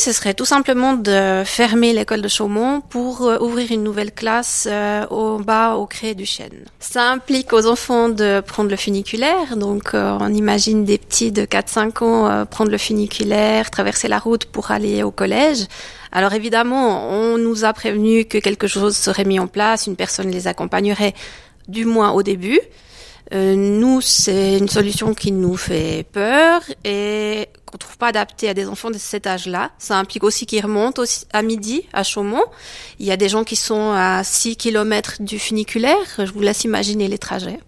ce serait tout simplement de fermer l'école de Chaumont pour ouvrir une nouvelle classe au bas, au Cré du Chêne. Ça implique aux enfants de prendre le funiculaire, donc on imagine des petits de 4-5 ans prendre le funiculaire, traverser la route pour aller au collège. Alors évidemment, on nous a prévenu que quelque chose serait mis en place, une personne les accompagnerait, du moins au début. Nous, c'est une solution qui nous fait peur et qu'on trouve pas adaptée à des enfants de cet âge-là. Ça implique aussi qu'ils remontent aussi à midi à Chaumont. Il y a des gens qui sont à 6 kilomètres du funiculaire. Je vous laisse imaginer les trajets.